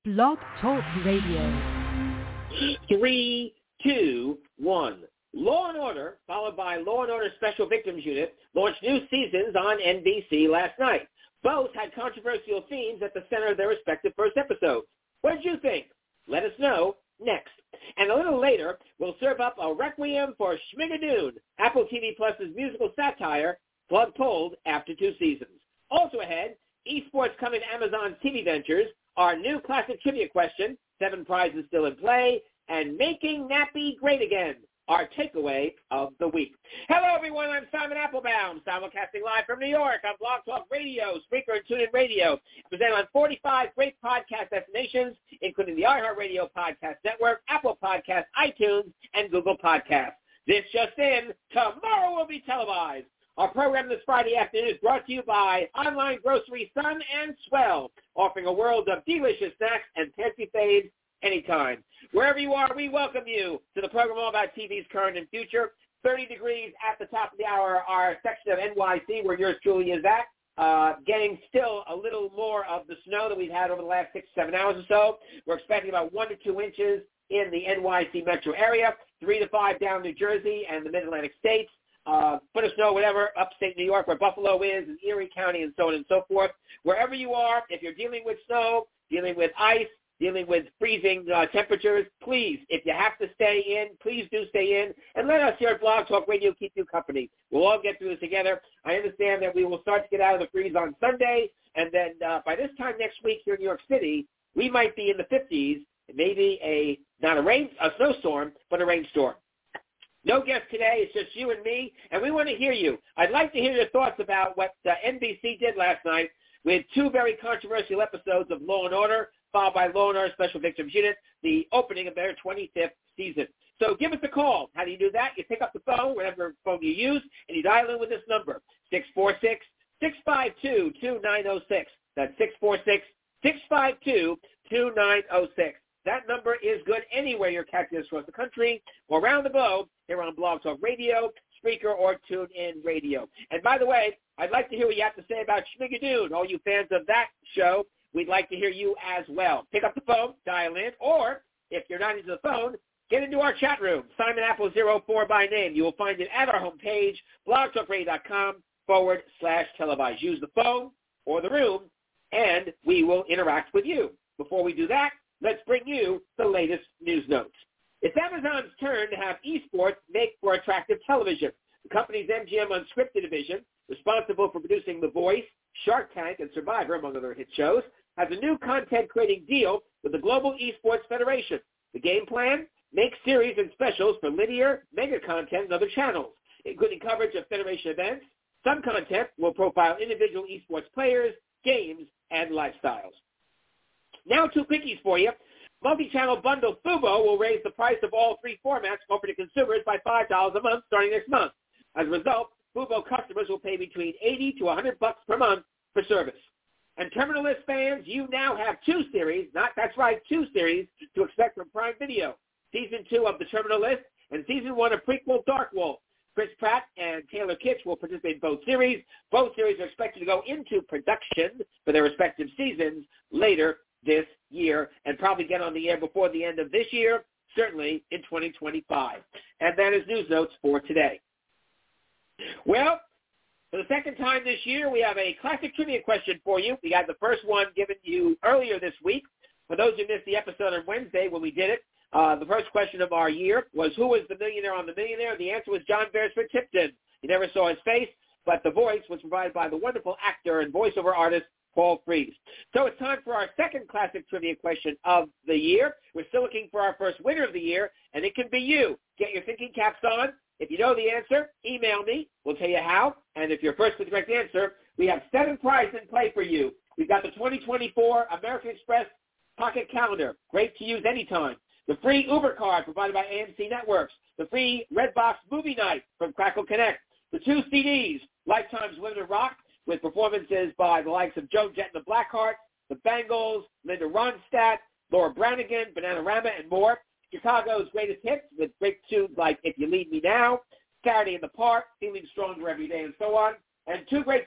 Blog Talk Radio. 3, 2, 1. Law & Order, followed by Law & Order Special Victims Unit, launched new seasons on NBC last night. Both had controversial themes at the center of their respective first episodes. What did you think? Let us know next. And a little later, we'll serve up a requiem for Schmigadoon, Apple TV Plus's musical satire, plug-pulled after 2 seasons. Also ahead, esports coming to Amazon's TV ventures, our new classic trivia question, 7 prizes still in play, and making Nappy great again, our takeaway of the week. Hello, everyone. I'm Simon Applebaum, simulcasting live from New York on Blog Talk Radio, Spreaker, and TuneIn Radio. Presented on 45 great podcast destinations, including the iHeartRadio Podcast Network, Apple Podcasts, iTunes, and Google Podcasts. This just in, tomorrow will be televised. Our program this Friday afternoon is brought to you by online grocery Sun and Swell, offering a world of delicious snacks and fancy faves anytime. Wherever you are, we welcome you to the program all about TV's current and future. 30 degrees at the top of the hour, our section of NYC, where yours truly is at. Getting still a little more of the snow that we've had over the last 6 to 7 hours or so. We're expecting about 1 to 2 inches in the NYC metro area, 3 to 5 down New Jersey and the Mid-Atlantic states. Foot of snow, whatever, upstate New York, where Buffalo is, and Erie County, and so on and so forth. Wherever you are, if you're dealing with snow, dealing with ice, dealing with freezing temperatures, please, if you have to stay in, please do stay in, and let us here at Blog Talk Radio keep you company. We'll all get through this together. I understand that we will start to get out of the freeze on Sunday, and then by this time next week here in New York City, we might be in the 50s, maybe not a snowstorm, but a rainstorm. No guest today. It's just you and me, and we want to hear you. I'd like to hear your thoughts about what NBC did last night with 2 very controversial episodes of Law & Order, followed by Law & Order Special Victims Unit, the opening of their 25th season. So give us a call. How do you do that? You pick up the phone, whatever phone you use, and you dial in with this number, 646-652-2906. That's 646-652-2906. That number is good anywhere you're catching us across the country or around the globe here on Blog Talk Radio, Spreaker, or TuneIn Radio. And by the way, I'd like to hear what you have to say about Schmigadoon. All you fans of that show, we'd like to hear you as well. Pick up the phone, dial in, or if you're not into the phone, get into our chat room, Simon Apple 04 by name. You will find it at our homepage, blogtalkradio.com/televised. Use the phone or the room, and we will interact with you. Before we do that, let's bring you the latest news notes. It's Amazon's turn to have esports make for attractive television. The company's MGM Unscripted division, responsible for producing The Voice, Shark Tank, and Survivor, among other hit shows, has a new content-creating deal with the Global Esports Federation. The game plan? Make series and specials for linear, mega content, and other channels, including coverage of Federation events. Some content will profile individual esports players, games, and lifestyles. Now 2 quickies for you. Multi-channel bundle Fubo will raise the price of all 3 formats offered to consumers by $5 a month starting next month. As a result, Fubo customers will pay between $80 to $100 per month for service. And Terminal List fans, you now have 2 series, 2 series to expect from Prime Video. Season 2 of The Terminal List and Season 1 of prequel Dark Wolf. Chris Pratt and Taylor Kitsch will participate in both series. Both series are expected to go into production for their respective seasons later this year and probably get on the air before the end of this year, certainly in 2025. And that is news notes for today. Well, for the second time this year, we have a classic trivia question for you. We got the first one given to you earlier this week. For those who missed the episode on Wednesday when we did it, the first question of our year was, who was the millionaire on The Millionaire? The answer was John Beresford Tipton. You never saw his face, but the voice was provided by the wonderful actor and voiceover artist Paul Frees. So it's time for our second classic trivia question of the year. We're still looking for our first winner of the year, and it can be you. Get your thinking caps on. If you know the answer, email me. We'll tell you how. And if you're first with the correct answer, we have 7 prizes in play for you. We've got the 2024 American Express Pocket Calendar, great to use anytime. The free Uber card provided by AMC Networks. The free Redbox Movie Night from Crackle Connect. The 2 CDs, Lifetime's Women in Rock, with performances by the likes of Joan Jett and the Blackhearts, the Bangles, Linda Ronstadt, Laura Branigan, Bananarama, and more. Chicago's greatest hits with great tunes like If You Leave Me Now, Saturday in the Park, Feeling Stronger Every Day, and so on. And 2 great books,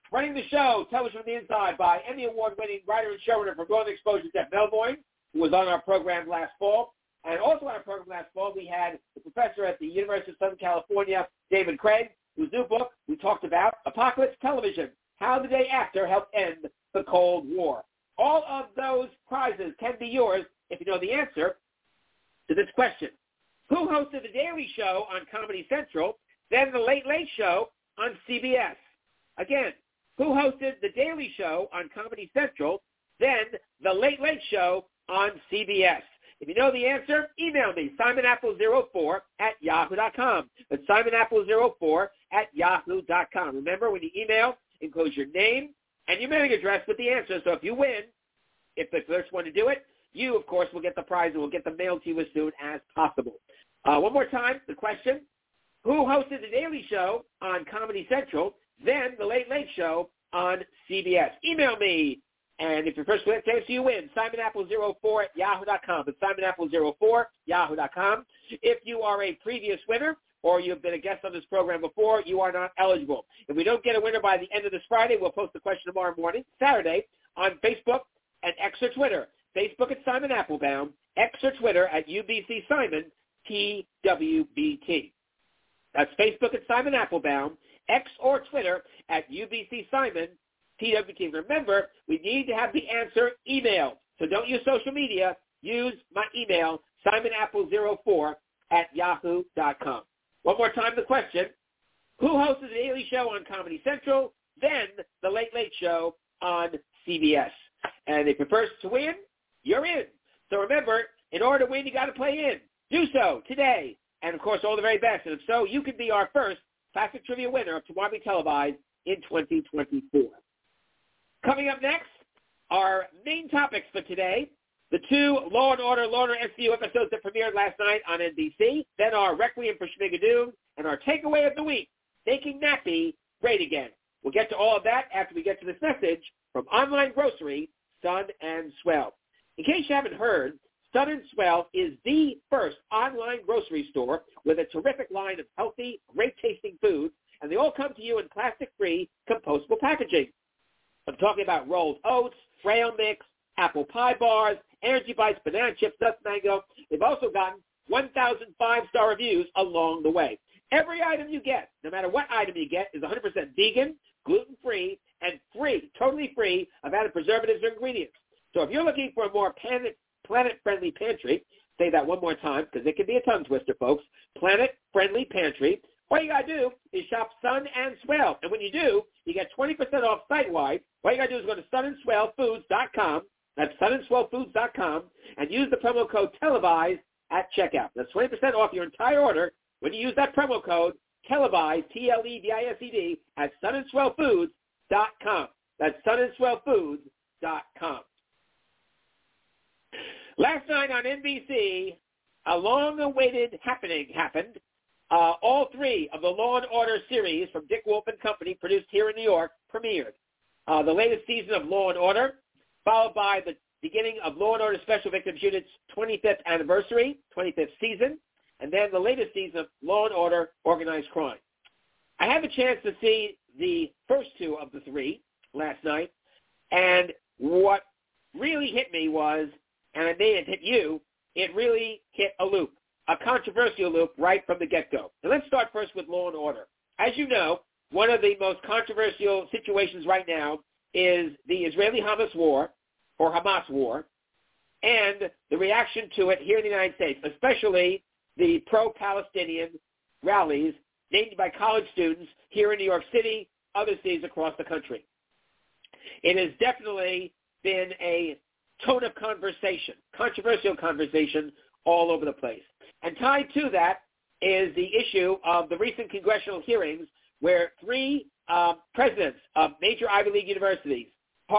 Running the show, Television from the Inside, by Emmy Award-winning writer and showrunner for Northern Exposure, Jeff Melvoin, who was on our program last fall. And also on our program last fall, we had the professor at the University of Southern California, David Craig, whose new book we talked about, Apocalypse Television, How the Day After Helped End the Cold War. All of those prizes can be yours if you know the answer to this question. Who hosted The Daily Show on Comedy Central, then The Late Late Show on CBS? Again, who hosted The Daily Show on Comedy Central, then The Late Late Show on CBS? If you know the answer, email me, simonapple04@yahoo.com. That's simonapple04@yahoo.com. Remember, when you email, enclose your name and your mailing address with the answer. So if you win, if the first one to do it, you, of course, will get the prize and will get them mailed to you as soon as possible. One more time, the question. Who hosted The Daily Show on Comedy Central, then The Late Late Show on CBS? Email me. And if your first answer, you win. simonapple04@yahoo.com. It's simonapple04@yahoo.com. If you are a previous winner or you've been a guest on this program before, you are not eligible. If we don't get a winner by the end of this Friday, we'll post the question tomorrow morning, Saturday, on Facebook and X or Twitter. Facebook at Simon Applebaum, X or Twitter at UBC Simon, TWBT. That's Facebook at Simon Applebaum, X or Twitter at UBC Simon, TWT. Remember, we need to have the answer emailed. So don't use social media. Use my email, simonapple04@yahoo.com. One more time, the question. Who hosted The Daily Show on Comedy Central, then The Late Late Show on CBS? And if you're first to win, you're in. So remember, in order to win, you got to play in. Do so today. And, of course, all the very best. And if so, you could be our first Classic Trivia winner tomorrow be televised in 2024. Coming up next, our main topics for today, the two Law & Order SVU episodes that premiered last night on NBC, then our Requiem for Schmigadoon, and our takeaway of the week, Making Nappy Great Again. We'll get to all of that after we get to this message from online grocery, Sun and Swell. In case you haven't heard, Sun and Swell is the first online grocery store with a terrific line of healthy, great-tasting foods, and they all come to you in plastic-free, compostable packaging. I'm talking about rolled oats, trail mix, apple pie bars, energy bites, banana chips, nuts, mango. They've also gotten 1,000 five-star reviews along the way. Every item you get, no matter what item you get, is 100% vegan, gluten-free, and free, totally free of added preservatives or ingredients. So if you're looking for a more planet-friendly pantry, say that one more time because it can be a tongue twister, folks, planet-friendly pantry, all you got to do is shop Sun and Swell. And when you do, you get 20% off site-wide. All you got to do is go to sunandswellfoods.com. That's sunandswellfoods.com, and use the promo code TELEVISE at checkout. That's 20% off your entire order when you use that promo code TELEVISE, TLEVISED, at sunandswellfoods.com. That's sunandswellfoods.com. Last night on NBC, a long-awaited happening happened. All three of the Law & Order series from Dick Wolf and Company, produced here in New York, premiered. The latest season of Law & Order, followed by the beginning of Law & Order Special Victims Unit's 25th anniversary, 25th season, and then the latest season of Law & Order Organized Crime. I had the chance to see the first two of the three last night, and what really hit me was, and it may have hit you, it really hit a loop, a controversial loop right from the get-go. And let's start first with Law & Order. As you know, one of the most controversial situations right now is the Israeli-Hamas war, or Hamas war, and the reaction to it here in the United States, especially the pro-Palestinian rallies named by college students here in New York City, other cities across the country. It has definitely been a tone of conversation, controversial conversation all over the place. And tied to that is the issue of the recent congressional hearings where three presidents of major Ivy League universities,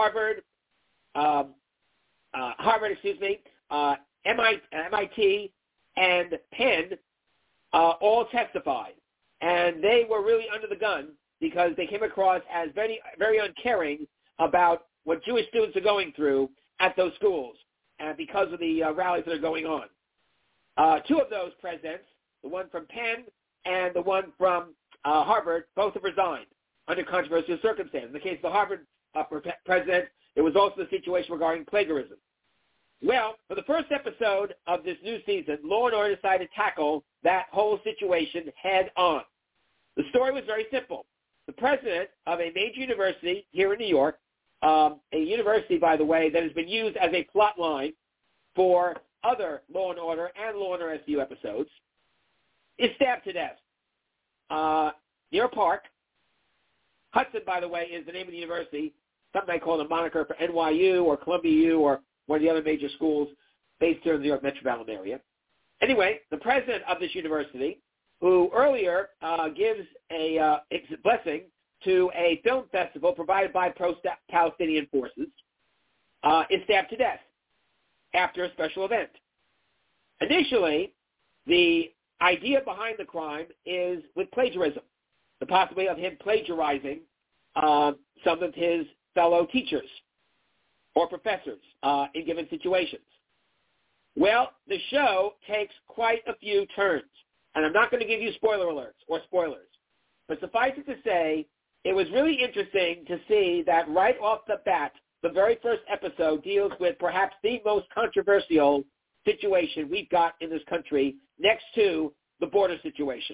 MIT, and Penn, all testified. And they were really under the gun because they came across as very, very uncaring about what Jewish students are going through at those schools and because of the rallies that are going on. Two of those presidents, the one from Penn and the one from Harvard, both have resigned. under controversial circumstances. In the case of the Harvard president, it was also the situation regarding plagiarism. Well, for the first episode of this new season, Law & Order decided to tackle that whole situation head on. The story was very simple. The president of a major university here in New York, a university, by the way, that has been used as a plot line for other Law & Order and Law & Order SVU episodes, is stabbed to death near a park. Hudson, by the way, is the name of the university. Something I call a moniker for NYU or Columbia U or one of the other major schools based here in the New York metropolitan area. Anyway, the president of this university, who earlier gives a blessing to a film festival provided by pro-Palestinian forces, is stabbed to death after a special event. Initially, the idea behind the crime is with plagiarism, the possibility of him plagiarizing some of his fellow teachers or professors in given situations. Well, the show takes quite a few turns, and I'm not going to give you spoiler alerts or spoilers, but suffice it to say, it was really interesting to see that right off the bat, the very first episode deals with perhaps the most controversial situation we've got in this country next to the border situation.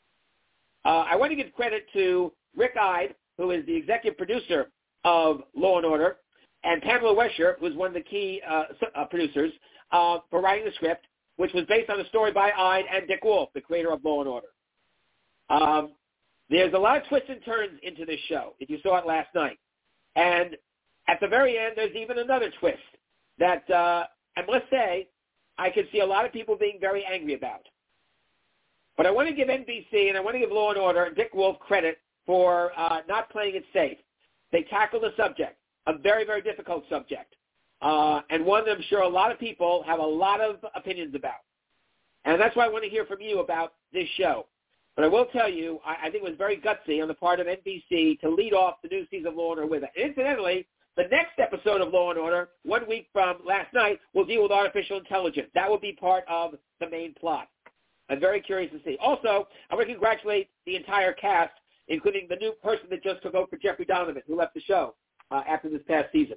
I want to give credit to Rick Ide, who is the executive producer of Law & Order, and Pamela Wesher, who was one of the key producers, for writing the script, which was based on a story by Ide and Dick Wolf, the creator of Law & Order. There's a lot of twists and turns into this show, if you saw it last night. And at the very end, there's even another twist that I must say I could see a lot of people being very angry about. But I want to give NBC and I want to give Law & Order and Dick Wolf credit for not playing it safe. They tackled a subject, a very, very difficult subject, and one that I'm sure a lot of people have a lot of opinions about. And that's why I want to hear from you about this show. But I will tell you, I think it was very gutsy on the part of NBC to lead off the new season of Law & Order with it. And incidentally, the next episode of Law & Order, 1 week from last night, will deal with artificial intelligence. That will be part of the main plot. I'm very curious to see. Also, I want to congratulate the entire cast, including the new person that just took over for Jeffrey Donovan, who left the show after this past season.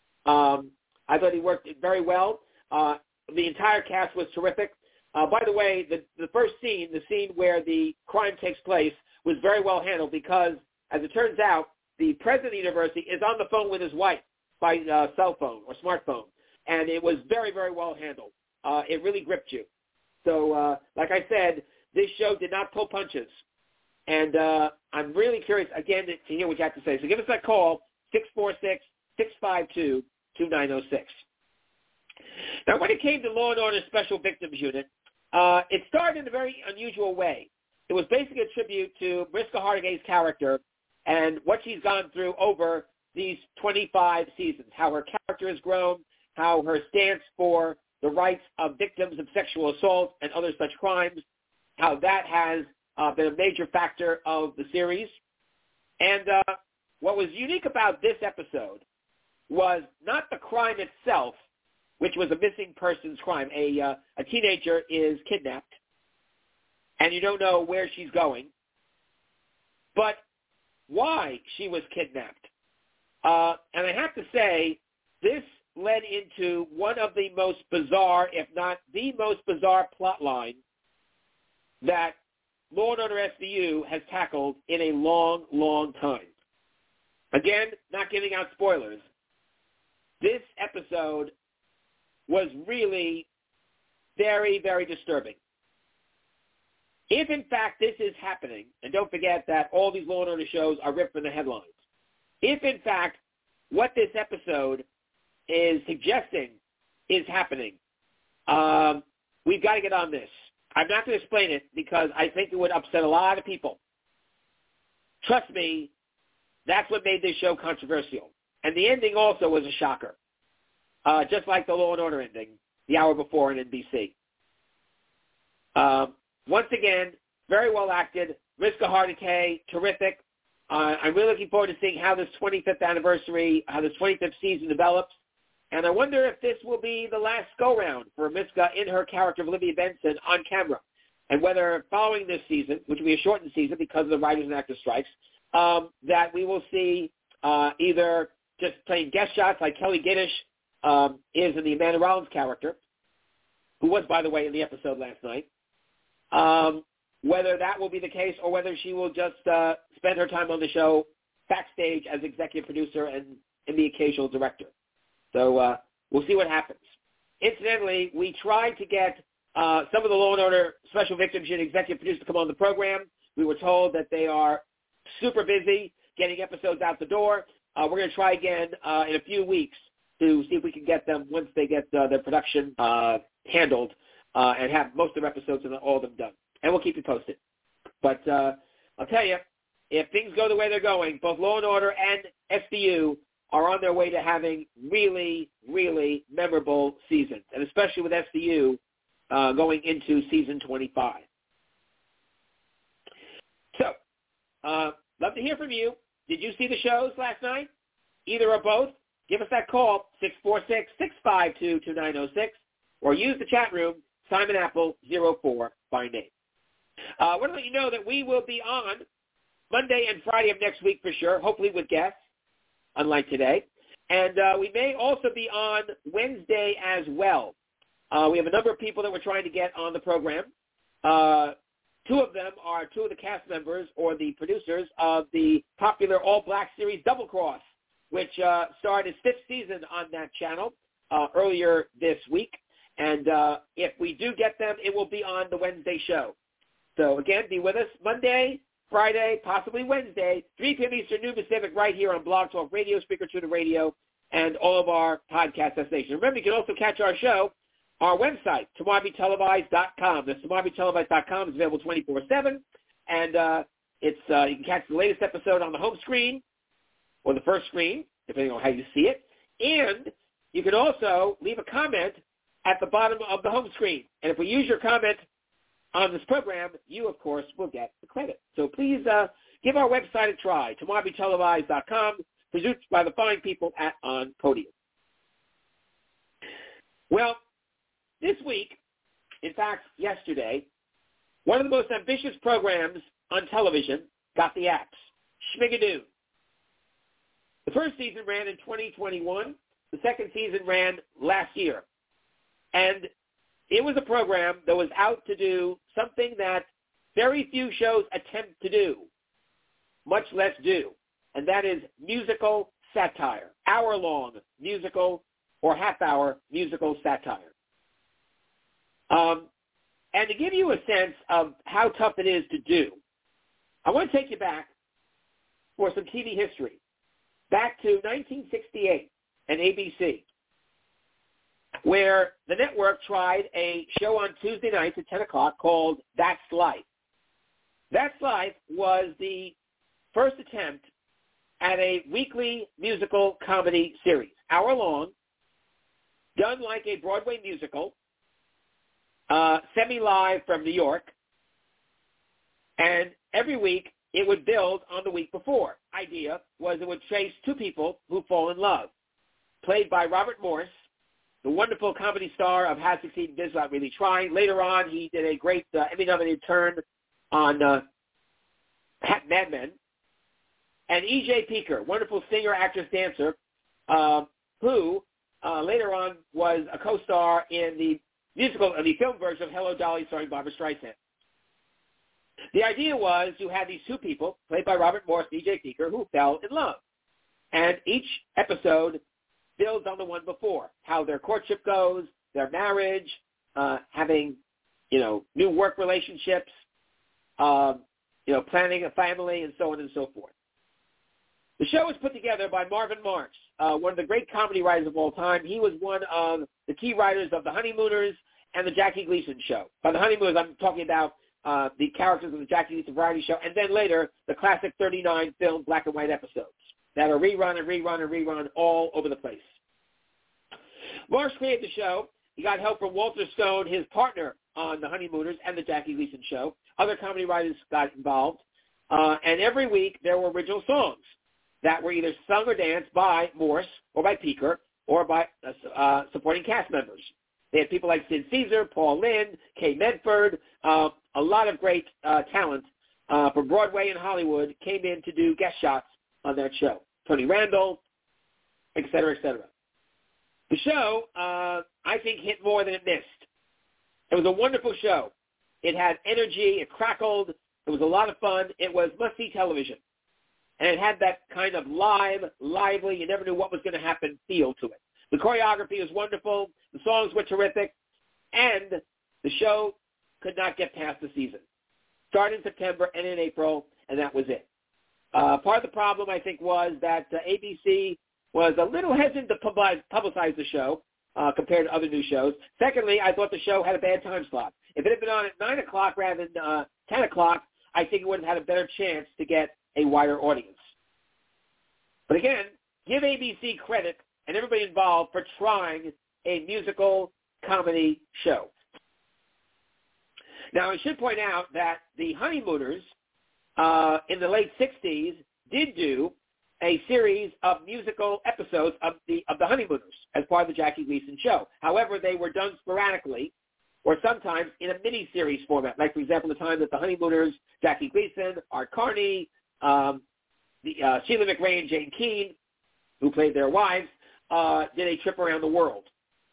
I thought he worked very well. The entire cast was terrific. By the way, the first scene, the scene where the crime takes place, was very well handled because, as it turns out, the president of the university is on the phone with his wife by cell phone or smartphone, and it was very, very well handled. It really gripped you. So, like I said, this show did not pull punches. And I'm really curious, again, to hear what you have to say. So give us that call, 646-652-2906. Now, when it came to Law & Order Special Victims Unit, it started in a very unusual way. It was basically a tribute to Mariska Hargitay's character and what she's gone through over these 25 seasons, how her character has grown, how her stance for the rights of victims of sexual assault and other such crimes, how that has been a major factor of the series. And what was unique about this episode was not the crime itself, which was a missing persons crime. A teenager is kidnapped, and you don't know where she's going, but why she was kidnapped. And I have to say, this led into one of the most bizarre, if not the most bizarre plot line that Law & Order SVU has tackled in a long, long time. Again, not giving out spoilers. This episode was really very, very disturbing. If, in fact, this is happening, and don't forget that all these Law & Order shows are ripped from the headlines, if, in fact, what this episode is suggesting is happening, we've got to get on this. I'm not going to explain it because I think it would upset a lot of people. Trust me, that's what made this show controversial. And the ending also was a shocker, just like the Law & Order ending the hour before on NBC. Once again, very well acted. Mariska Hargitay, terrific. I'm really looking forward to seeing how this 25th anniversary, how this 25th season develops. And I wonder if this will be the last go-round for Mariska in her character of Olivia Benson on camera. And whether following this season, which will be a shortened season because of the writers and actors strikes, that we will see either just playing guest shots like Kelly Giddish is in the Amanda Rollins character, who was, by the way, in the episode last night, whether that will be the case or whether she will just spend her time on the show backstage as executive producer and the occasional director. So we'll see what happens. Incidentally, we tried to get some of the Law & Order Special Victims Unit executive producers to come on the program. We were told that they are super busy getting episodes out the door. We're going to try again in a few weeks to see if we can get them once they get their production handled and have most of their episodes and all of them done. And we'll keep you posted. But I'll tell you, if things go the way they're going, both Law & Order and SVU are on their way to having really, really memorable seasons, and especially with SVU going into season 25. So, love to hear from you. Did you see the shows last night? Either or both? Give us that call, 646-652-2906, or use the chat room, Simon Apple 04 by name. I want to let you know that we will be on Monday and Friday of next week for sure, hopefully with guests, unlike today. And we may also be on Wednesday as well. We have a number of people that we're trying to get on the program. Two of them are two of the cast members or the producers of the popular All Black series Double Cross, which started its 5th season on that channel earlier this week. And if we do get them, it will be on the Wednesday show. So, again, be with us Monday, Friday, possibly Wednesday, 3 p.m. Eastern, noon Pacific, right here on Blog Talk Radio, Speaker Tuna Radio, and all of our podcast destinations. Remember, you can also catch our show, our website, TomarbiTelevised.com. That's TomarbiTelevised.com. It's available 24/7, and you can catch the latest episode on the home screen or the first screen, depending on how you see it. And you can also leave a comment at the bottom of the home screen. And if we use your comment on this program, you, of course, will get the credit. So please give our website a try, TomarbiTelevised.com, produced by the fine people at On Podium. Well, this week, in fact, yesterday, one of the most ambitious programs on television got the axe, Schmigadoon. The first season ran in 2021. The second season ran last year. And it was a program that was out to do something that very few shows attempt to do, much less do, and that is musical satire, hour-long musical or half-hour musical satire. And to give you a sense of how tough it is to do, I want to take you back for some TV history, back to 1968 and ABC, where the network tried a show on Tuesday nights at 10 o'clock called That's Life. That's Life was the first attempt at a weekly musical comedy series, hour-long, done like a Broadway musical, semi-live from New York, and every week it would build on the week before. Idea was it would chase two people who fall in love, played by Robert Morse, the wonderful comedy star of How to Succeed in Biz Without Really Trying. Later on, he did a great Emmy-nominated turn on Mad Men. And E.J. Peeker, wonderful singer, actress, dancer, who later on was a co-star in the film version of Hello, Dolly, starring Barbra Streisand. The idea was you had these two people, played by Robert Morse and E.J. Peeker, who fell in love. And each episode builds on the one before, how their courtship goes, their marriage, having, new work relationships, planning a family, and so on and so forth. The show was put together by Marvin Marks, one of the great comedy writers of all time. He was one of the key writers of The Honeymooners and The Jackie Gleason Show. By The Honeymooners, I'm talking about the characters of the Jackie Gleason variety show, and then later the classic 39 film black and white episodes that are rerun and rerun and rerun all over the place. Marsh created the show. He got help from Walter Stone, his partner on The Honeymooners and The Jackie Gleason Show. Other comedy writers got involved. And every week there were original songs that were either sung or danced by Morse or by Peeker or by supporting cast members. They had people like Sid Caesar, Paul Lynde, Kay Medford, a lot of great talent from Broadway and Hollywood came in to do guest shots on that show. Tony Randall, et cetera, et cetera. The show, I think, hit more than it missed. It was a wonderful show. It had energy. It crackled. It was a lot of fun. It was must-see television. And it had that kind of lively, you never knew what was going to happen feel to it. The choreography was wonderful. The songs were terrific. And the show could not get past the season. Started in September and in April, and that was it. Part of the problem, I think, was that ABC was a little hesitant to publicize the show compared to other new shows. Secondly, I thought the show had a bad time slot. If it had been on at 9 o'clock rather than 10 o'clock, I think it would have had a better chance to get a wider audience. But again, give ABC credit and everybody involved for trying a musical comedy show. Now, I should point out that the Honeymooners in the late 60s did do a series of musical episodes of the Honeymooners as part of the Jackie Gleason show. However, they were done sporadically or sometimes in a mini-series format. Like, for example, the time that the Honeymooners, Jackie Gleason, Art Carney, Sheila McRae and Jane Keane, who played their wives, did a trip around the world.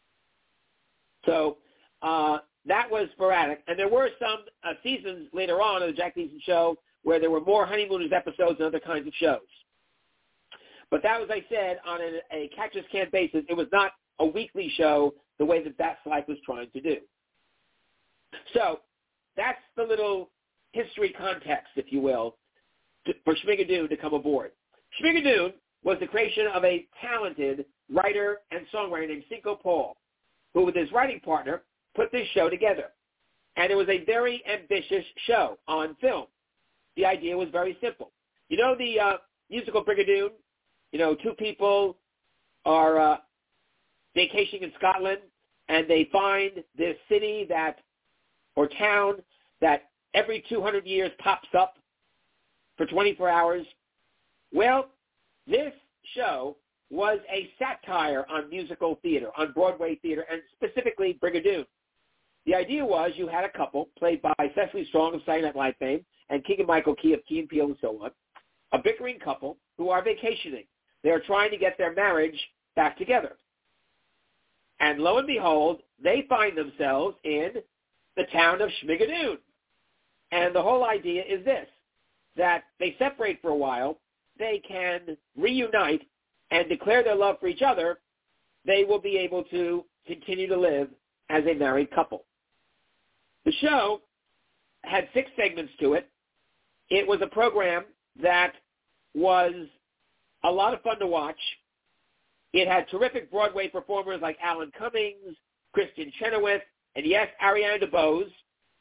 So that was sporadic. And there were some seasons later on of the Jackie Gleason show where there were more Honeymooners episodes and other kinds of shows. But that was, I said, on a catch-as-can basis. It was not a weekly show the way that That's Life was trying to do. So that's the little history context, if you will, for Schmigadoon to come aboard. Schmigadoon was the creation of a talented writer and songwriter named Cinco Paul, who with his writing partner put this show together. And it was a very ambitious show on film. The idea was very simple. You know the musical Brigadoon? You know, two people are vacationing in Scotland, and they find this city or town that every 200 years pops up for 24 hours. Well, this show was a satire on musical theater, on Broadway theater, and specifically Brigadoon. The idea was you had a couple played by Cecily Strong of Saturday Night Live fame and Keegan-Michael Key of Key and Peele and so on, a bickering couple who are vacationing. They are trying to get their marriage back together. And lo and behold, they find themselves in the town of Schmigadoon. And the whole idea is this, that they separate for a while, they can reunite and declare their love for each other, they will be able to continue to live as a married couple. The show had 6 segments to it. It was a program that was a lot of fun to watch. It had terrific Broadway performers like Alan Cummings, Kristen Chenoweth, and yes, Ariana DeBose.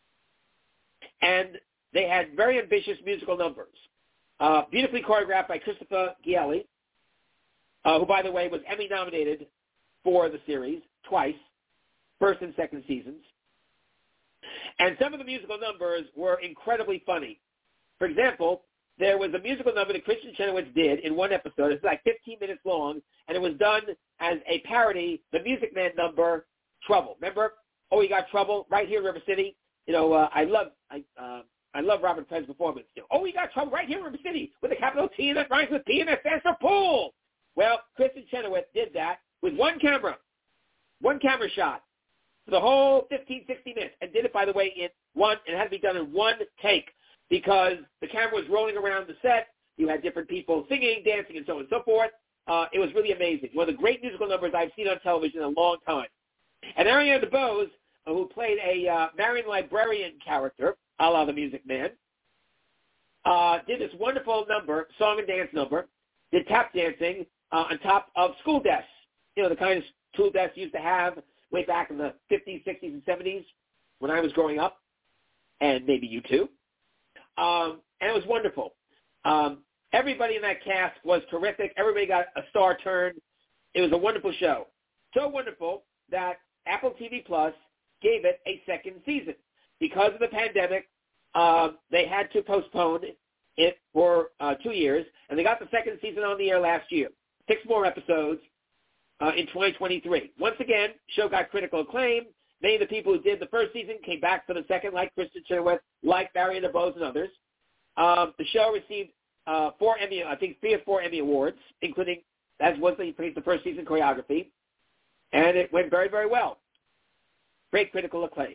And they had very ambitious musical numbers, beautifully choreographed by Christopher Gielli, who, by the way, was Emmy nominated for the series twice, first and second seasons. And some of the musical numbers were incredibly funny. For example, there was a musical number that Kristen Chenoweth did in one episode. It's like 15 minutes long, and it was done as a parody, the Music Man number, Trouble. Remember? Oh, You Got Trouble, right here in River City. You know, I love Robert Penn's performance. You know, oh, You Got Trouble right here in River City with a capital T and that rhymes with P and that stands for pool. Well, Kristen Chenoweth did that with one camera shot for the whole 15, 60 minutes, and did it, by the way, it had to be done in one take because the camera was rolling around the set. You had different people singing, dancing, and so on and so forth. It was really amazing. One of the great musical numbers I've seen on television in a long time. And Ariana DeBose, who played a Marion librarian character, a la the Music Man, did this wonderful number, song and dance number, did tap dancing on top of school desks, you know, the kind of school desks used to have way back in the 50s, 60s, and 70s when I was growing up, and maybe you too. And it was wonderful. Everybody in that cast was terrific. Everybody got a star turn. It was a wonderful show. So wonderful that Apple TV Plus gave it a second season. Because of the pandemic, they had to postpone it for 2 years, and they got the second season on the air last year. 6 more episodes in 2023. Once again, show got critical acclaim. Many of the people who did the first season came back for the second, like Kristen Chenoweth, like Ariana DeBose and others. The show received 4 Emmy, I think 3 or 4 Emmy Awards, including, as was the first season choreography. And it went very, very well. Great critical acclaim.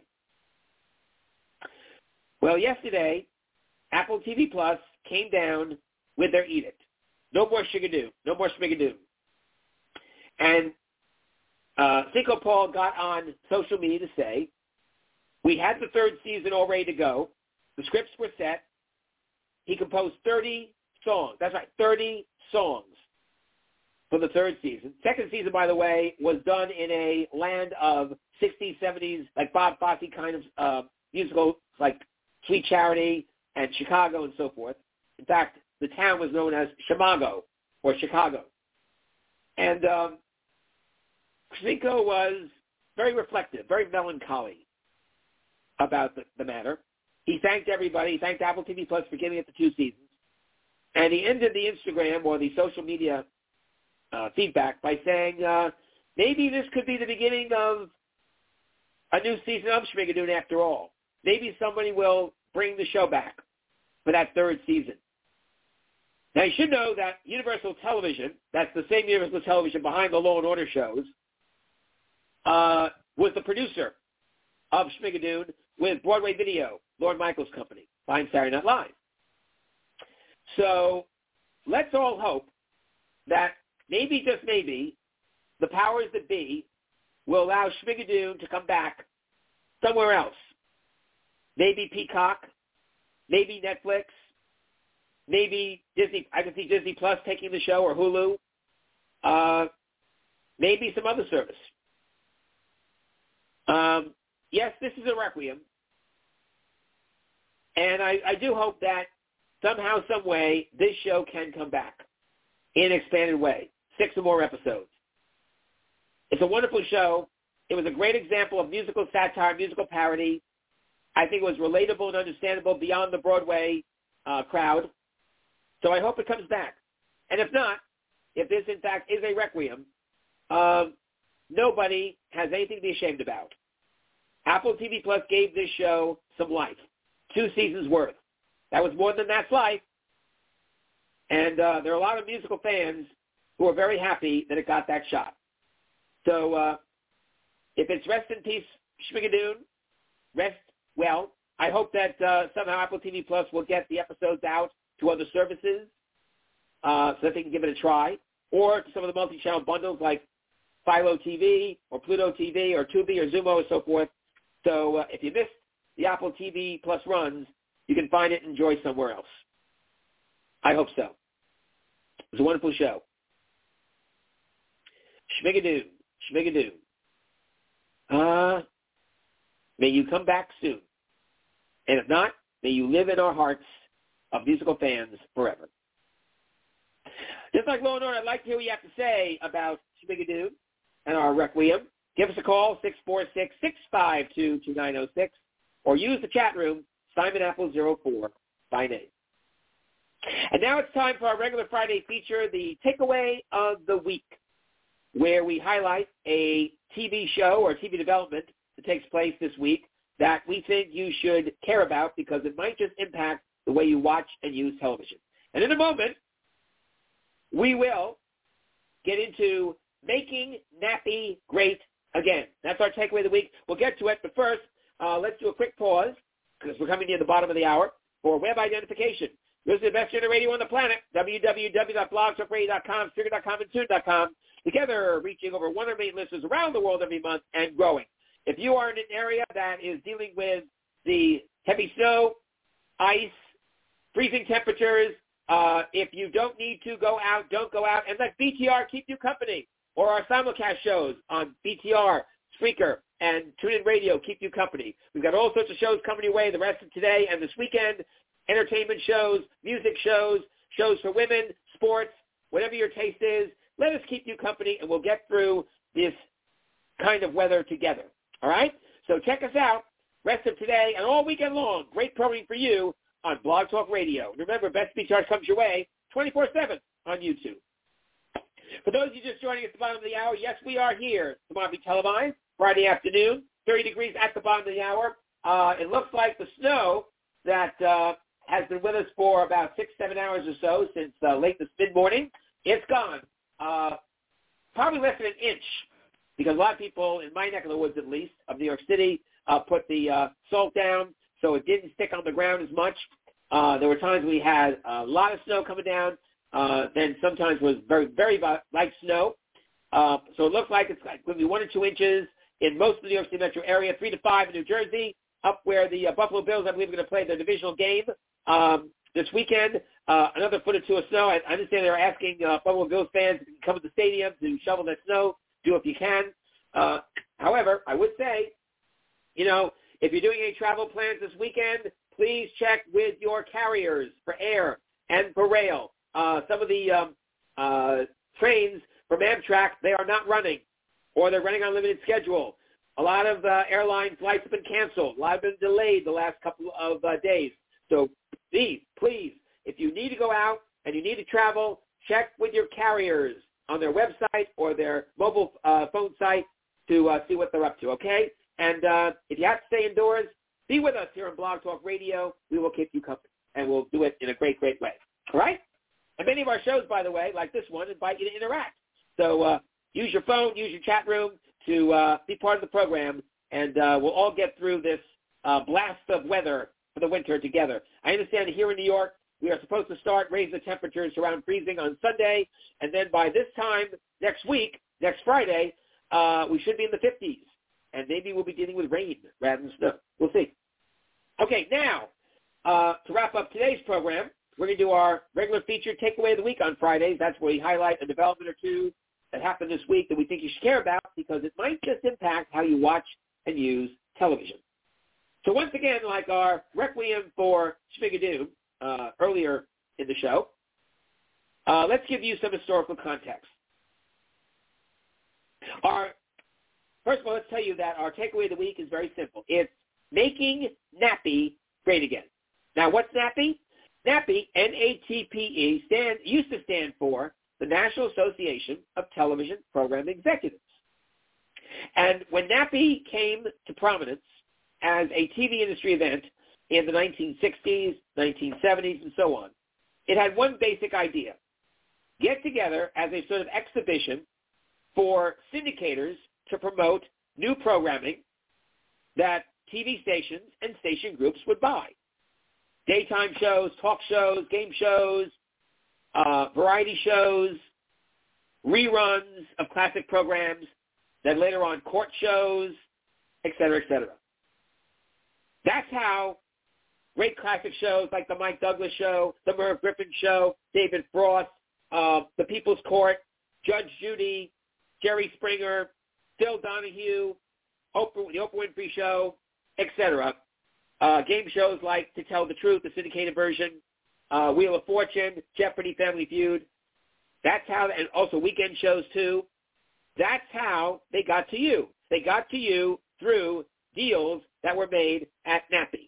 Well, yesterday, Apple TV Plus came down with their edict. No more Shigadoo. No more Schmigadoon. And Cinco Paul got on social media to say, we had the 3rd season all ready to go. The scripts were set. He composed 30 songs. That's right, 30 songs for the 3rd season. 2nd season, by the way, was done in a land of 60s, 70s, like Bob Fosse kind of musicals like Sweet Charity and Chicago and so forth. In fact, the town was known as Chimago or Chicago. And Cinco was very reflective, very melancholy about the matter. He thanked everybody. He thanked Apple TV Plus for giving it the 2 seasons. And he ended the Instagram or the social media feedback by saying, maybe this could be the beginning of a new season of Schmigadoon after all. Maybe somebody will bring the show back for that 3rd season. Now, you should know that Universal Television, that's the same Universal Television behind the Law and Order shows, was the producer of Schmigadoon with Broadway Video, Lorne Michaels' company, behind Saturday Night Live. So let's all hope that maybe, just maybe, the powers that be will allow Schmigadoon to come back somewhere else. Maybe Peacock, maybe Netflix, maybe Disney. I can see Disney Plus taking the show, or Hulu. Maybe some other service. Yes, this is a requiem. And I do hope that somehow, some way, this show can come back in an expanded way. 6 or more episodes. It's a wonderful show. It was a great example of musical satire, musical parody. I think it was relatable and understandable beyond the Broadway crowd. So I hope it comes back. And if not, if this, in fact, is a requiem, nobody has anything to be ashamed about. Apple TV Plus gave this show some life. 2 seasons worth. That was more than That's Life. And there are a lot of musical fans who are very happy that it got that shot. So if it's rest in peace, Schmigadoon, rest well. I hope that somehow Apple TV Plus will get the episodes out to other services so that they can give it a try, or to some of the multi-channel bundles like Philo TV or Pluto TV or Tubi or Zumo and so forth. So if you missed the Apple TV Plus runs, you can find it and enjoy somewhere else. I hope so. It was a wonderful show. Schmigadoon, Schmigadoon. May you come back soon. And if not, may you live in our hearts of musical fans forever. Just like Law and Order, I'd like to hear what you have to say about Schmigadoon and our Requiem. Give us a call, 646-652-2906, or use the chat room, SimonApple04, by name. And now it's time for our regular Friday feature, the Takeaway of the Week, where we highlight a TV show or TV development that takes place this week that we think you should care about because it might just impact the way you watch and use television. And in a moment, we will get into making nappy great again. That's our takeaway of the week. We'll get to it, but first, let's do a quick pause because we're coming near the bottom of the hour for web identification. This is the best internet radio on the planet, www.blogtalkradio.com, Stryker.com, and Tune.com. Together, reaching over 100 million listeners around the world every month and growing. If you are in an area that is dealing with the heavy snow, ice, freezing temperatures, if you don't need to go out, don't go out, and let BTR keep you company, or our simulcast shows on BTR, Spreaker, and TuneIn Radio keep you company. We've got all sorts of shows coming your way the rest of today and this weekend, entertainment shows, music shows, shows for women, sports, whatever your taste is. Let us keep you company, and we'll get through this kind of weather together. All right? So check us out rest of today and all weekend long. Great programming for you on Blog Talk Radio. And remember, Best Speech Arts comes your way 24/7 on YouTube. For those of you just joining us at the bottom of the hour, yes, we are here. Tomorrow will be televised, Friday afternoon, 30 degrees at the bottom of the hour. It looks like the snow that has been with us for about 6-7 hours or so since late this mid-morning. It's gone. Probably less than an inch, because a lot of people, in my neck of the woods at least, of New York City, put the salt down so it didn't stick on the ground as much. There were times we had a lot of snow coming down, then sometimes was very, very light snow. So it looks like it's going to be 1 or 2 inches in most of the New York City metro area, 3 to 5 in New Jersey, up where the Buffalo Bills, I believe, are going to play their divisional game this weekend. Another foot or 2 of snow. I understand they're asking Buffalo Bills fans to come to the stadium to shovel that snow. Do if you can. However, I would say, if you're doing any travel plans this weekend, please check with your carriers for air and for rail. Some of the trains from Amtrak, they are not running, or they're running on limited schedule. A lot of airline flights have been canceled. A lot have been delayed the last couple of days. So please, if you need to go out and you need to travel, check with your carriers on their website or their mobile phone site to see what they're up to, okay? And if you have to stay indoors, be with us here on Blog Talk Radio. We will keep you company, and we'll do it in a great, great way, all right? And many of our shows, by the way, like this one, invite you to interact. So use your phone, use your chat room to be part of the program, and we'll all get through this blast of weather for the winter together. I understand here in New York, we are supposed to start raising the temperatures around freezing on Sunday, and then by this time next week, next Friday, we should be in the 50s, and maybe we'll be dealing with rain rather than snow. We'll see. Okay, now, to wrap up today's program, we're going to do our regular featured takeaway of the week on Fridays. That's where we highlight a development or two that happened this week that we think you should care about because it might just impact how you watch and use television. So once again, like our Requiem for Schmigadoon earlier in the show, let's give you some historical context. First of all, let's tell you that our takeaway of the week is very simple. It's making NAPPE great again. Now, what's NAPPE? NAPPE, N-A-T-P-E, used to stand for the National Association of Television Program Executives. And when NAPPE came to prominence as a TV industry event in the 1960s, 1970s, and so on, it had one basic idea. Get together as a sort of exhibition for syndicators to promote new programming that TV stations and station groups would buy. Daytime shows, talk shows, game shows, variety shows, reruns of classic programs, then later on court shows, et cetera, et cetera. That's how great classic shows like The Mike Douglas Show, The Merv Griffin Show, David Frost, The People's Court, Judge Judy, Jerry Springer, Phil Donahue, The Oprah Winfrey Show, et cetera. Game shows like To Tell the Truth, the syndicated version, Wheel of Fortune, Jeopardy, Family Feud. That's how, and also weekend shows too. That's how they got to you. They got to you through deals that were made at NAPPE.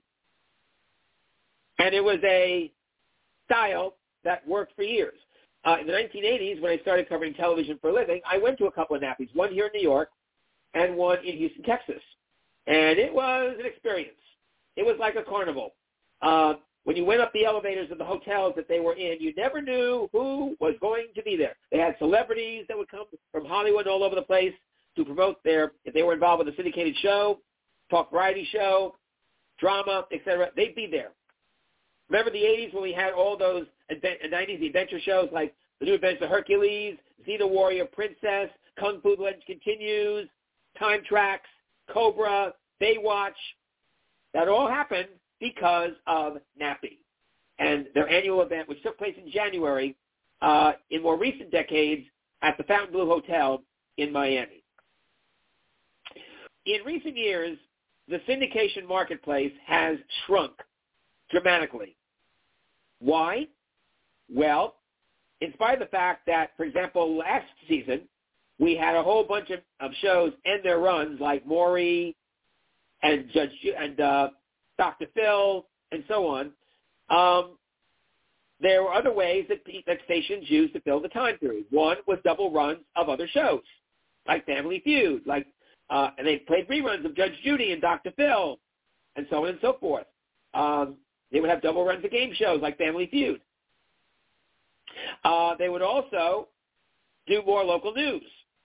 And it was a style that worked for years. In the 1980s, when I started covering television for a living, I went to a couple of NAPPEs, one here in New York and one in Houston, Texas. And it was an experience. It was like a carnival. When you went up the elevators of the hotels that they were in, you never knew who was going to be there. They had celebrities that would come from Hollywood all over the place to promote if they were involved with a syndicated show, talk variety show, drama, et cetera. They'd be there. Remember the 80s when we had all those 90s adventure shows like The New Adventures of Hercules, Xena Warrior Princess, Kung Fu Legend Continues, Time Tracks, Cobra, Baywatch. That all happened because of NAPPE and their annual event, which took place in January in more recent decades at the Fontainebleau Hotel in Miami. In recent years, the syndication marketplace has shrunk dramatically. Why? Well, in spite of the fact that, for example, last season, we had a whole bunch of shows end their runs like Maury and Dr. Phil and so on. There were other ways that stations used to fill the time period. One was double runs of other shows, like Family Feud, and they played reruns of Judge Judy and Dr. Phil, and so on and so forth. They would have double runs of game shows like Family Feud. They would also do more local news.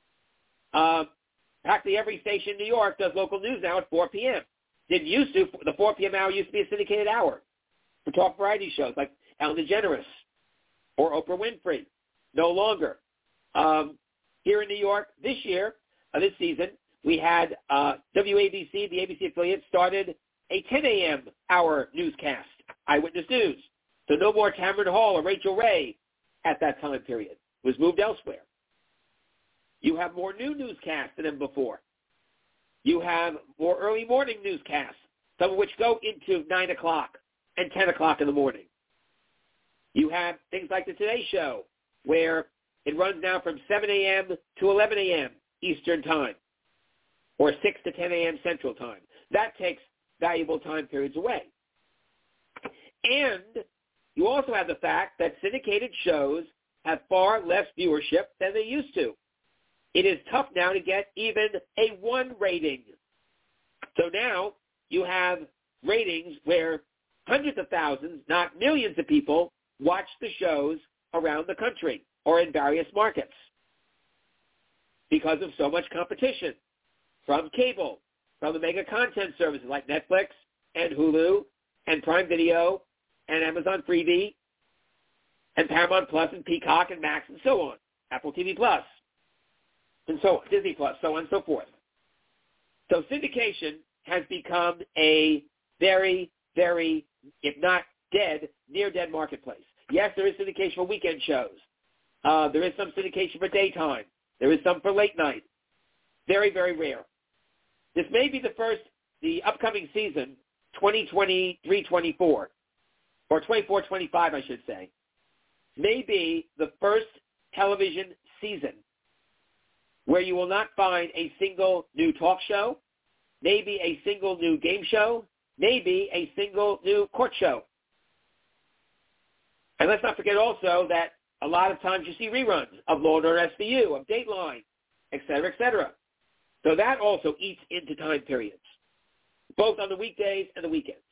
Practically every station in New York does local news now at 4 p.m. Didn't used to. The 4 p.m. hour used to be a syndicated hour for talk variety shows like Ellen DeGeneres or Oprah Winfrey. No longer. Here in New York this year, this season, we had WABC, the ABC affiliate, started a 10 a.m. hour newscast, Eyewitness News. So no more Tamron Hall or Rachel Ray at that time period. It was moved elsewhere. You have more new newscasts than before. You have more early morning newscasts, some of which go into 9 o'clock and 10 o'clock in the morning. You have things like the Today Show, where it runs now from 7 a.m. to 11 a.m. Eastern Time, or 6 to 10 a.m. Central Time. That takes valuable time periods away. And you also have the fact that syndicated shows have far less viewership than they used to. It is tough now to get even a 1 rating. So now you have ratings where hundreds of thousands, not millions of people, watch the shows around the country or in various markets because of so much competition from cable, from the mega content services like Netflix and Hulu and Prime Video and Amazon Freevee and Paramount Plus and Peacock and Max and so on, Apple TV Plus and so on, Disney Plus, so on and so forth. So syndication has become a very, very, if not dead, near dead marketplace. Yes, there is syndication for weekend shows. There is some syndication for daytime. There is some for late night. Very, very rare. This may be the upcoming season, 2023-24, or 24-25, I should say, may be the first television season where you will not find a single new talk show, maybe a single new game show, maybe a single new court show. And let's not forget also that a lot of times you see reruns of Law & Order SVU, of Dateline, et cetera, et cetera. So that also eats into time periods, both on the weekdays and the weekends.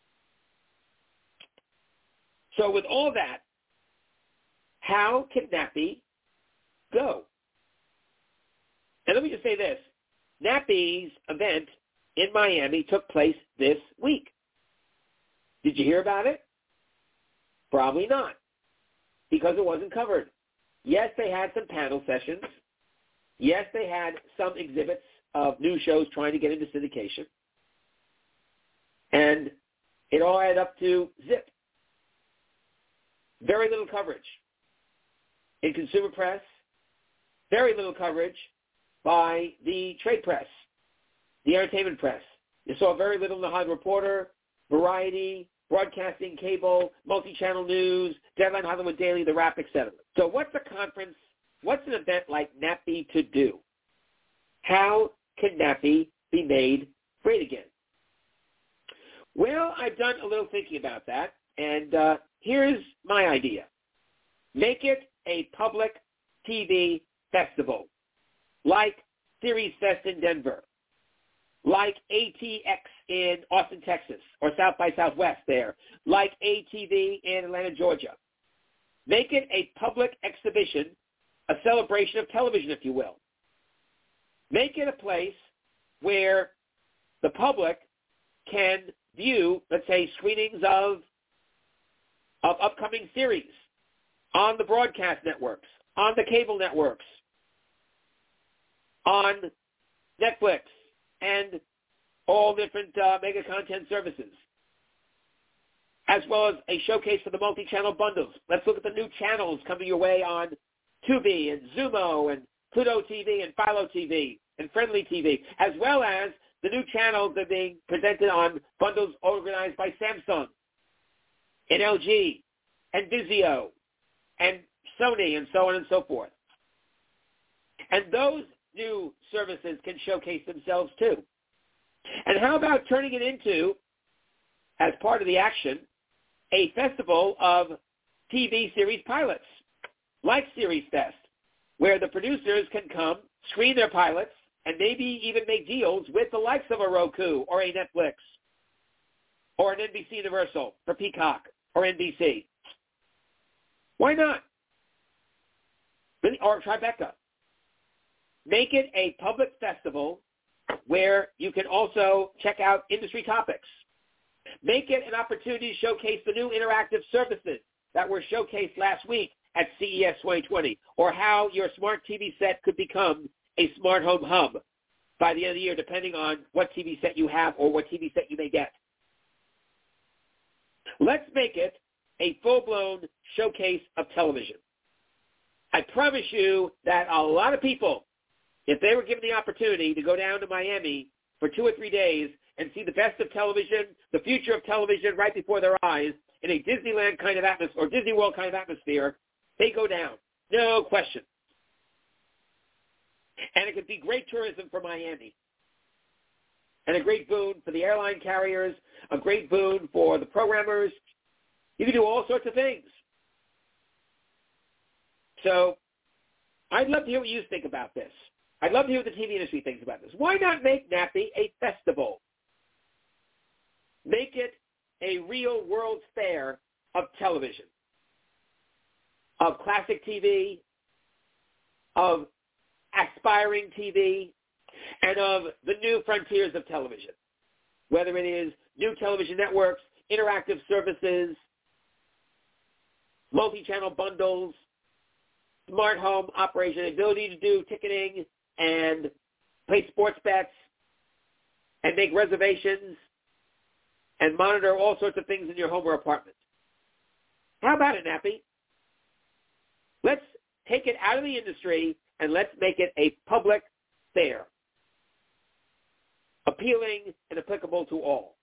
So with all that, how can NAPI go? And let me just say this. NAPI's event in Miami took place this week. Did you hear about it? Probably not, because it wasn't covered. Yes, they had some panel sessions. Yes, they had some exhibits of new shows trying to get into syndication. And it all added up to zip. Very little coverage in consumer press, very little coverage by the trade press, the entertainment press. You saw very little in the Hollywood Reporter, Variety, Broadcasting, Cable, Multi-Channel News, Deadline, Hollywood Daily, The Wrap, etc. So what's a conference, what's an event like NAPI to do? How can NAPI be made great again? Well, I've done a little thinking about that, and here's my idea. Make it a public TV festival, like Series Fest in Denver, like ATX in Austin, Texas, or South by Southwest there, like ATV in Atlanta, Georgia. Make it a public exhibition, a celebration of television, if you will. Make it a place where the public can view, let's say, screenings of upcoming series on the broadcast networks, on the cable networks, on Netflix, and all different mega content services, as well as a showcase for the multi-channel bundles. Let's look at the new channels coming your way on Tubi and Zumo and Pluto TV and Philo TV and Friendly TV, as well as the new channels that are being presented on bundles organized by Samsung and LG and Vizio and Sony and so on and so forth. And those new services can showcase themselves too. And how about turning it into, as part of the action, a festival of TV series pilots, like Series Fest, where the producers can come, screen their pilots, and maybe even make deals with the likes of a Roku or a Netflix or an NBC Universal for Peacock or NBC. Why not? Or Tribeca. Make it a public festival where you can also check out industry topics. Make it an opportunity to showcase the new interactive services that were showcased last week at CES 2020, or how your smart TV set could become a smart home hub by the end of the year, depending on what TV set you have or what TV set you may get. Let's make it a full-blown showcase of television. I promise you that a lot of people, if they were given the opportunity to go down to Miami for 2 or 3 days and see the best of television, the future of television right before their eyes in a Disneyland kind of atmosphere or Disney World kind of atmosphere, they go down. No question. And it could be great tourism for Miami and a great boon for the airline carriers, a great boon for the programmers. You can do all sorts of things. So I'd love to hear what you think about this. I'd love to hear what the TV industry thinks about this. Why not make NAPI a festival? Make it a real World's Fair of television, of classic TV, of aspiring TV, and of the new frontiers of television, whether it is new television networks, interactive services, multi-channel bundles, smart home operation, ability to do ticketing and play sports bets and make reservations and monitor all sorts of things in your home or apartment. How about it, NAPI? Let's take it out of the industry and let's make it a public fair, appealing and applicable to all.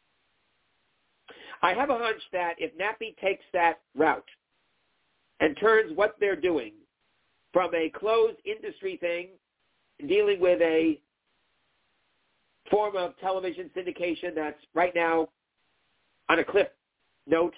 I have a hunch that if NAPI takes that route and turns what they're doing from a closed industry thing, dealing with a form of television syndication that's right now on a cliff note,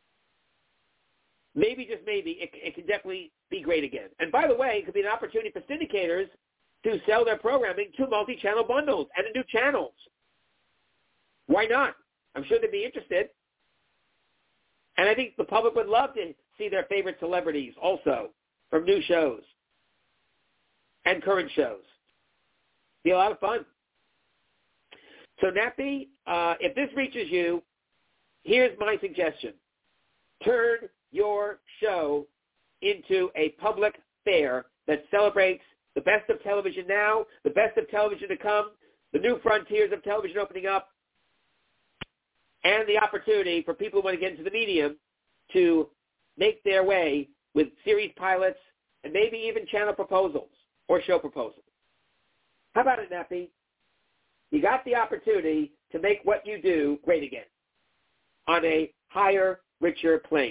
maybe, just maybe, it can definitely be great again. And by the way, it could be an opportunity for syndicators to sell their programming to multi-channel bundles and to new channels. Why not? I'm sure they'd be interested. And I think the public would love to see their favorite celebrities also from new shows and current shows. Be a lot of fun. So NAPI, if this reaches you, here's my suggestion. Turn your show into a public fair that celebrates the best of television now, the best of television to come, the new frontiers of television opening up, and the opportunity for people who want to get into the medium to make their way with series pilots and maybe even channel proposals or show proposals. How about it, NAPI? You got the opportunity to make what you do great again on a higher, richer plane.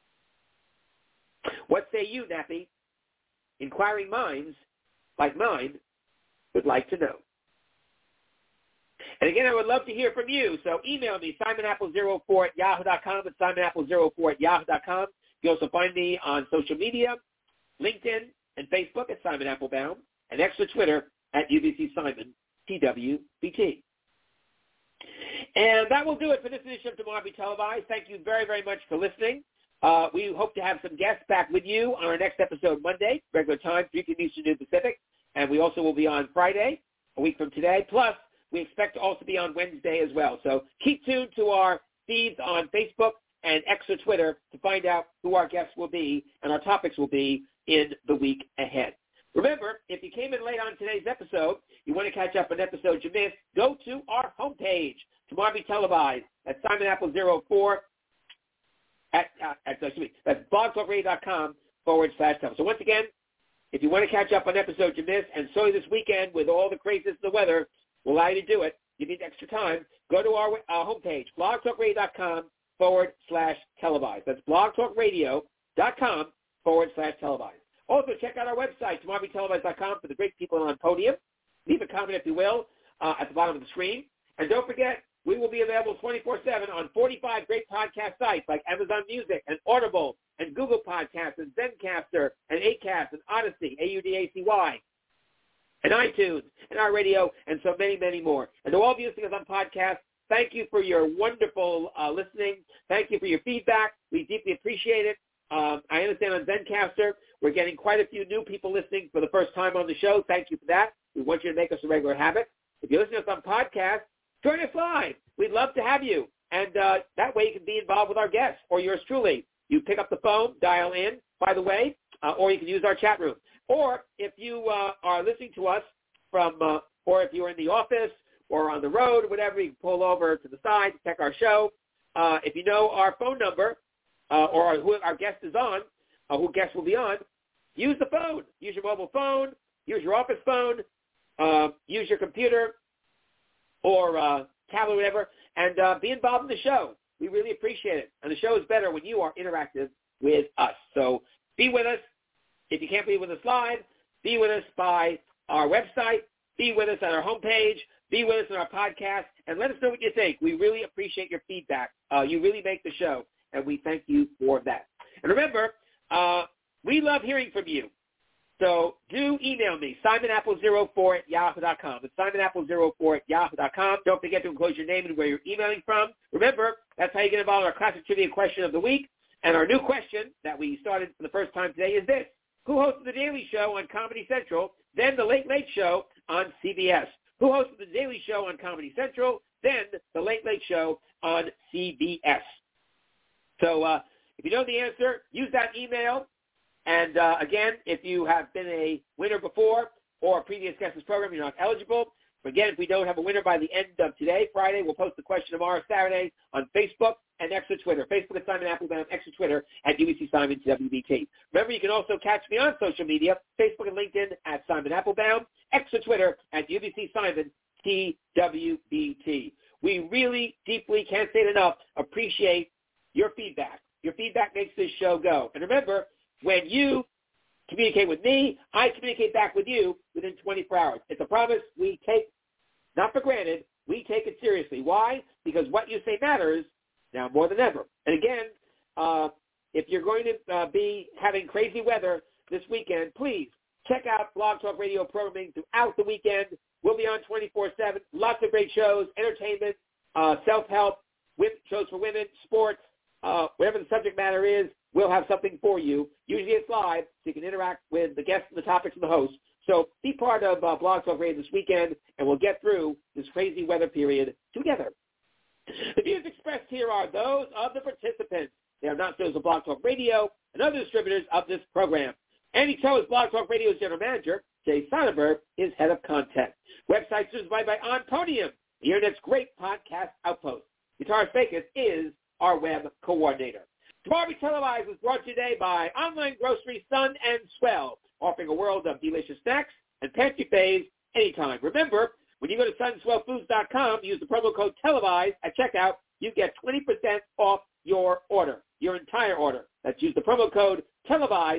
What say you, NAPI? Inquiring minds, like mine, would like to know. And again, I would love to hear from you. So email me, simonapple04@yahoo.com. It's simonapple04@yahoo.com. You also find me on social media, LinkedIn and Facebook at Simon Applebaum, and extra Twitter at UBC Simon, TWBT. And that will do it for this edition of Tomorrow Be Televised. Thank you very, very much for listening. We hope to have some guests back with you on our next episode Monday, regular time, 3 p.m. Eastern, noon Pacific. And we also will be on Friday, a week from today. Plus, we expect to also be on Wednesday as well. So keep tuned to our feeds on Facebook and extra Twitter to find out who our guests will be and our topics will be in the week ahead. Remember, if you came in late on today's episode, you want to catch up on episodes you missed, go to our homepage, Tomorrow Be Televised, at Simon Apple 04 that's blogtalkradio.com/television. So once again, if you want to catch up on episodes you missed, and so this weekend with all the craziness of the weather will allow you to do it, you need extra time, go to our homepage, blogtalkradio.com/televised. That's blogtalkradio.com/televised. Also, check out our website, tomorrowbetelevised.com, for the great people on Podium. Leave a comment, if you will, at the bottom of the screen. And don't forget, we will be available 24/7 on 45 great podcast sites like Amazon Music and Audible and Google Podcasts and Zencaster and Acast and Odyssey, AUDACY, and iTunes and our radio and so many, many more. And to all of you listening on podcasts, thank you for your wonderful listening. Thank you for your feedback. We deeply appreciate it. I understand on Zencastr, we're getting quite a few new people listening for the first time on the show. Thank you for that. We want you to make us a regular habit. If you're listening to us on podcast, join us live. We'd love to have you. And that way you can be involved with our guests or yours truly. You pick up the phone, dial in, by the way, or you can use our chat room. Or if you are listening to us from, or if you're in the office or on the road or whatever, you can pull over to the side to check our show. If you know our phone number or who our guest is on, who guest will be on, use the phone. Use your mobile phone. Use your office phone. Use your computer or tablet or whatever, and be involved in the show. We really appreciate it. And the show is better when you are interactive with us. So be with us. If you can't be with us live, be with us by our website. Be with us on our homepage. Be with us on our podcast. And let us know what you think. We really appreciate your feedback. You really make the show, and we thank you for that. And remember, we love hearing from you. So do email me, simonapple04@yahoo.com. It's simonapple04@yahoo.com. Don't forget to enclose your name and where you're emailing from. Remember, that's how you get involved in our classic trivia question of the week. And our new question that we started for the first time today is this. Who hosted The Daily Show on Comedy Central, then The Late Late Show on CBS? Who hosted The Daily Show on Comedy Central, then The Late Late Show on CBS? So if you know the answer, use that email. And, again, if you have been a winner before or a previous guest of this program, you're not eligible. Again, if we don't have a winner by the end of today, Friday, we'll post the question tomorrow, Saturday, on Facebook and extra Twitter. Facebook at Simon Applebaum, extra Twitter at UBC Simon WBT. Remember, you can also catch me on social media, Facebook and LinkedIn at Simon Applebaum, extra Twitter at UBC Simon TWBT. We really deeply, can't say it enough, appreciate your feedback. Your feedback makes this show go. And remember, when you communicate with me, I communicate back with you within 24 hours. It's a promise we take, not for granted, we take it seriously. Why? Because what you say matters now more than ever. And again, if you're going to be having crazy weather this weekend, please check out Blog Talk Radio programming throughout the weekend. We'll be on 24/7. Lots of great shows, entertainment, self-help, shows for women, sports, whatever the subject matter is. We'll have something for you. Usually it's live, so you can interact with the guests and the topics and the hosts. So be part of Blog Talk Radio this weekend, and we'll get through this crazy weather period together. The views expressed here are those of the participants. They are not those of Blog Talk Radio and other distributors of this program. Andy Cho is Blog Talk Radio's general manager. Jay Sonnenberg is head of content. Website supervised by On Podium, the Internet's great podcast outpost. Guitarist Bacus is our web coordinator. Tomorrow We Televised was brought to you today by online grocery Sun and Swell, offering a world of delicious snacks and pantry faves anytime. Remember, when you go to sunswellfoods.com, use the promo code TELEVISE at checkout, you get 20% off your order, your entire order. That's use the promo code TELEVISE,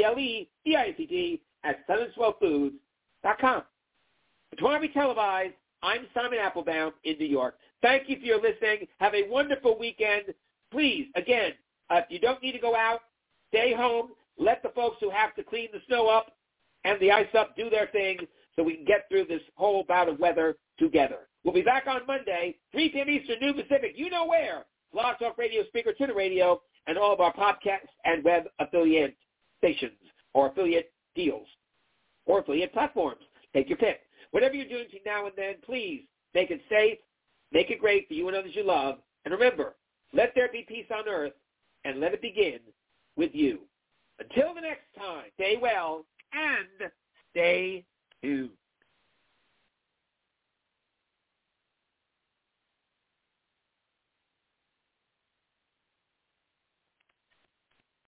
TLEVISED, at sunswellfoods.com. Tomorrow We Televised, I'm Simon Applebaum in New York. Thank you for your listening. Have a wonderful weekend. Please, again, if you don't need to go out, stay home. Let the folks who have to clean the snow up and the ice up do their thing so we can get through this whole bout of weather together. We'll be back on Monday, 3 p.m. Eastern, noon Pacific. You know where. Blog Talk Radio, Speaker, Twitter Radio, and all of our podcasts and web affiliate stations or affiliate deals or affiliate platforms. Take your pick. Whatever you're doing between now and then, please make it safe, make it great for you and others you love. And remember, let there be peace on earth, and let it begin with you. Until the next time, stay well and stay tuned.